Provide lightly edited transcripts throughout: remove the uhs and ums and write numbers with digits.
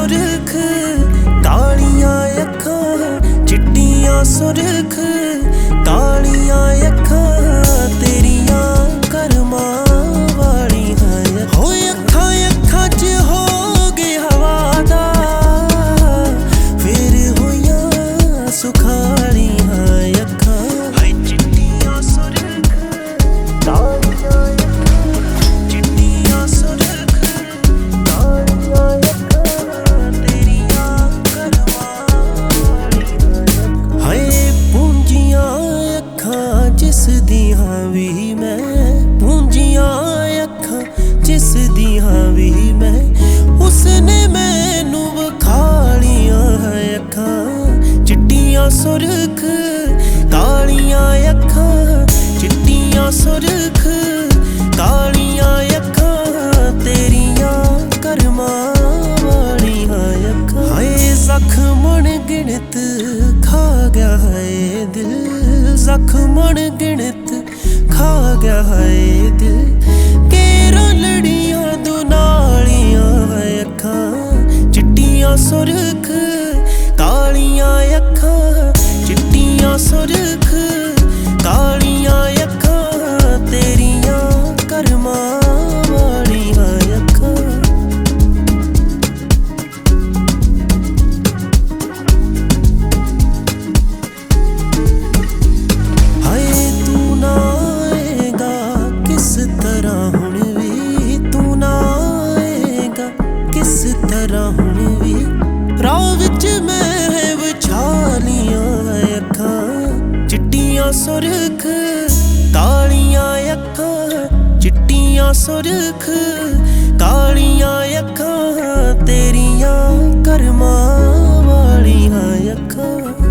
सुरख कालियां अखां चिट्टियां सुरख कालियां अखां तेरियां करमां वालियां हो अखां अखां च हो गए हवा दा फिर होइयां सुखालियां अखां हाय चिट्टियां सुरख कालियां जिस दियां भी मैं पूंजियां अखां जिस दियां भी मैं उसने मैनू विखालियां अखां चिट्टियां सुरख कालियां अखां चिट्टियां सुरख कालियां अखां तेरियां करमां वालियां अखां हाय जख्म अनगिनत खा गया है दिल जख्म अनगिनत खा गया है दिल केरा लड़ियां दुनालियां अखां चिट्टियां सुरख कालियां अखां चिट्टियां सुरख कालियां अखां तेरियां करमां वालियां अखां हुण वी राह विच मैं विछालियां अखां चिट्टियां सुरख कालियां अखां चिट्टियां सुरख कालियां अखां तेरियां करमां वालियां अखां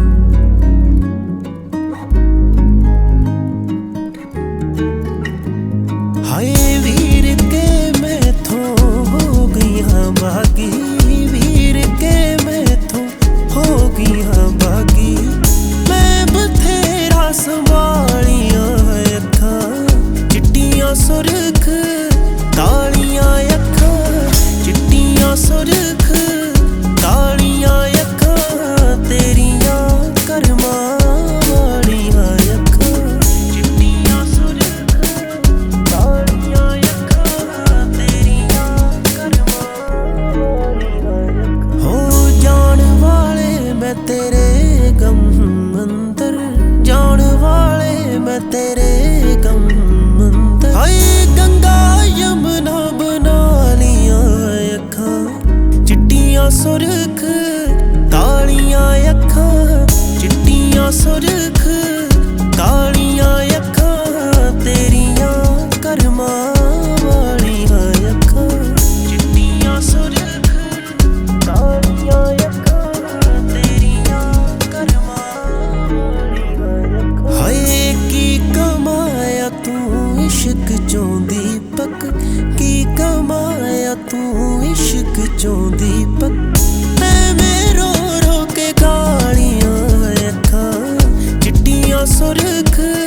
हाय वीर के मैथों हो गई हाँ बागी वीर के मैथों हो गई हाँ बागी मैं बथेरा संभालियां अखां चिट्टियां सुरख कालियां अखां चिट्टियां सुरख कालियां अखां तेरियां करमां वालियां अखां चिट्टियां सुरख कालियां अखां तेरियां करमां वालियां हो जान वाले मैं तेरे गम अंदर जान वाले मैं तेरे गम अंदर हाय गंगा यमुना बना लियां अखां चिट्टियां सुरख कालियां अखां चिट्टियां सुरख कालियां अखां तेरियां करमां वालियां अखां चिट्टियां सुरख कालियां अखां तेरियां करमां वालियां अखां हाय की कमाया तू इश्क चों दीपक की कमाया तू इश्क चों दीपक मैं रो रो के गालियां अखां चिट्टियां सुरख